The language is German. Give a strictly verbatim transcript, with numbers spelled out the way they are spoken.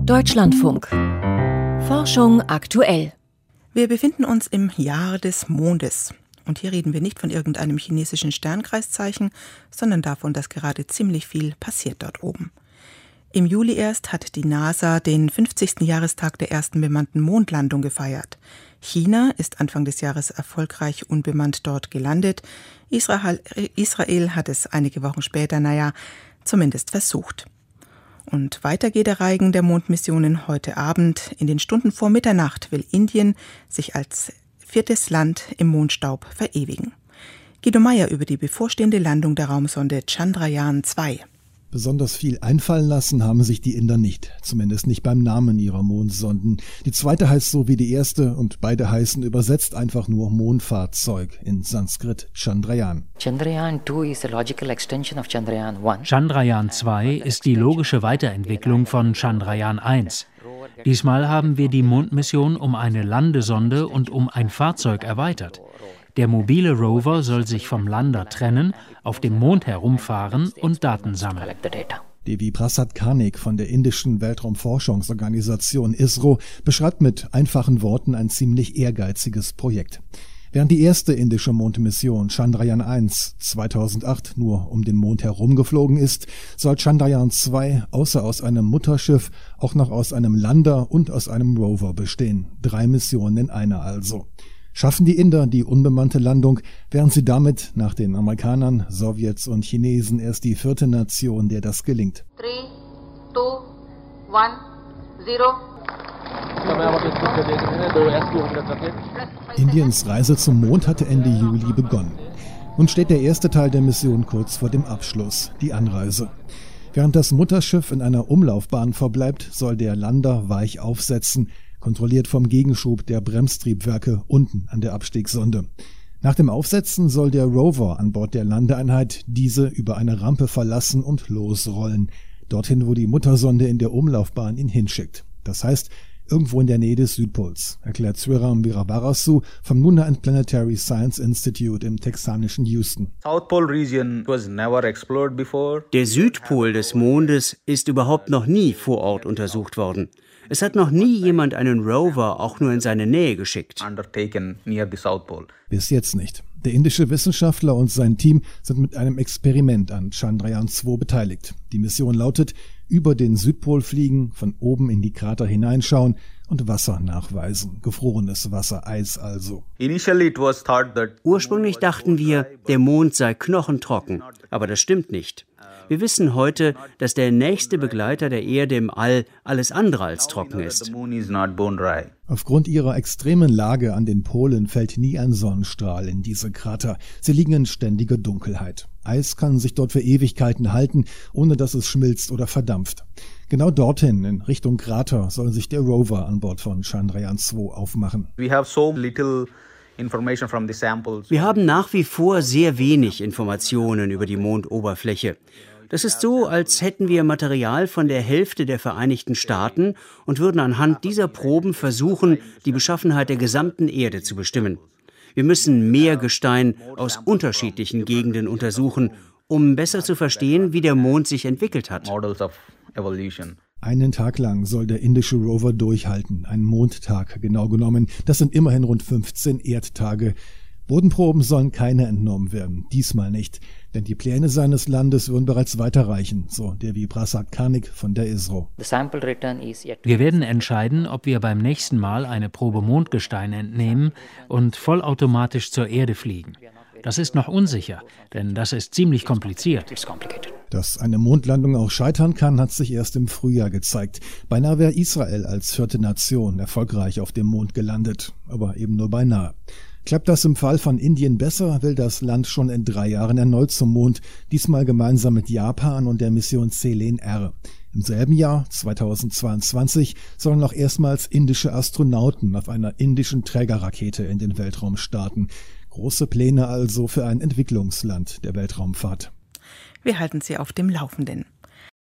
Deutschlandfunk. Forschung aktuell. Wir befinden uns im Jahr des Mondes. Und hier reden wir nicht von irgendeinem chinesischen Sternkreiszeichen, sondern davon, dass gerade ziemlich viel passiert dort oben. Im Juli erst hat die NASA den fünfzigsten Jahrestag der ersten bemannten Mondlandung gefeiert. China ist Anfang des Jahres erfolgreich unbemannt dort gelandet. Israel, Israel hat es einige Wochen später, naja, zumindest versucht. Und weiter geht der Reigen der Mondmissionen heute Abend. In den Stunden vor Mitternacht will Indien sich als viertes Land im Mondstaub verewigen. Guido Meyer über die bevorstehende Landung der Raumsonde Chandrayaan zwei. Besonders viel einfallen lassen haben sich die Inder nicht, zumindest nicht beim Namen ihrer Mondsonden. Die zweite heißt so wie die erste und beide heißen übersetzt einfach nur Mondfahrzeug, in Sanskrit Chandrayaan. Chandrayaan two is a logical extension of Chandrayaan one. Chandrayaan zwei ist die logische Weiterentwicklung von Chandrayaan eins. Diesmal haben wir die Mondmission um eine Landesonde und um ein Fahrzeug erweitert. Der mobile Rover soll sich vom Lander trennen, auf dem Mond herumfahren und Daten sammeln. Devi Prasad Karnik von der indischen Weltraumforschungsorganisation ISRO beschreibt mit einfachen Worten ein ziemlich ehrgeiziges Projekt. Während die erste indische Mondmission Chandrayaan eins zweitausendacht nur um den Mond herumgeflogen ist, soll Chandrayaan zwei außer aus einem Mutterschiff auch noch aus einem Lander und aus einem Rover bestehen. Drei Missionen in einer also. Schaffen die Inder die unbemannte Landung, wären sie damit nach den Amerikanern, Sowjets und Chinesen erst die vierte Nation, der das gelingt. Three, two, one, zero. Indiens Reise zum Mond hatte Ende Juli begonnen. Nun steht der erste Teil der Mission kurz vor dem Abschluss, die Anreise. Während das Mutterschiff in einer Umlaufbahn verbleibt, soll der Lander weich aufsetzen, kontrolliert vom Gegenschub der Bremstriebwerke unten an der Abstiegssonde. Nach dem Aufsetzen soll der Rover an Bord der Landeeinheit diese über eine Rampe verlassen und losrollen, dorthin, wo die Muttersonde in der Umlaufbahn ihn hinschickt. Das heißt, irgendwo in der Nähe des Südpols, erklärt Sriram Veeravarasu vom Lunar and Planetary Science Institute im texanischen Houston. Der Südpol des Mondes ist überhaupt noch nie vor Ort untersucht worden. Es hat noch nie jemand einen Rover auch nur in seine Nähe geschickt. Bis jetzt nicht. Der indische Wissenschaftler und sein Team sind mit einem Experiment an Chandrayaan zwei beteiligt. Die Mission lautet, über den Südpol fliegen, von oben in die Krater hineinschauen und Wasser nachweisen. Gefrorenes Wasser, Eis also. Ursprünglich dachten wir, der Mond sei knochentrocken, aber das stimmt nicht. Wir wissen heute, dass der nächste Begleiter der Erde im All alles andere als trocken ist. Aufgrund ihrer extremen Lage an den Polen fällt nie ein Sonnenstrahl in diese Krater. Sie liegen in ständiger Dunkelheit. Eis kann sich dort für Ewigkeiten halten, ohne dass es schmilzt oder verdampft. Genau dorthin, in Richtung Krater, soll sich der Rover an Bord von Chandrayaan zwei aufmachen. Wir haben nach wie vor sehr wenig Informationen über die Mondoberfläche. Das ist so, als hätten wir Material von der Hälfte der Vereinigten Staaten und würden anhand dieser Proben versuchen, die Beschaffenheit der gesamten Erde zu bestimmen. Wir müssen mehr Gestein aus unterschiedlichen Gegenden untersuchen, um besser zu verstehen, wie der Mond sich entwickelt hat. Einen Tag lang soll der indische Rover durchhalten, ein Mondtag genau genommen. Das sind immerhin rund fünfzehn Erdtage. Bodenproben sollen keine entnommen werden, diesmal nicht, denn die Pläne seines Landes würden bereits weiterreichen, so Devi Prasad Karnik von der ISRO. Wir werden entscheiden, ob wir beim nächsten Mal eine Probe Mondgestein entnehmen und vollautomatisch zur Erde fliegen. Das ist noch unsicher, denn das ist ziemlich kompliziert. Dass eine Mondlandung auch scheitern kann, hat sich erst im Frühjahr gezeigt. Beinahe wäre Israel als vierte Nation erfolgreich auf dem Mond gelandet, aber eben nur beinahe. Klappt das im Fall von Indien besser, will das Land schon in drei Jahren erneut zum Mond, diesmal gemeinsam mit Japan und der Mission Selen R. Im selben Jahr, zweitausendzweiundzwanzig, sollen auch erstmals indische Astronauten auf einer indischen Trägerrakete in den Weltraum starten. Große Pläne also für ein Entwicklungsland der Weltraumfahrt. Wir halten Sie auf dem Laufenden.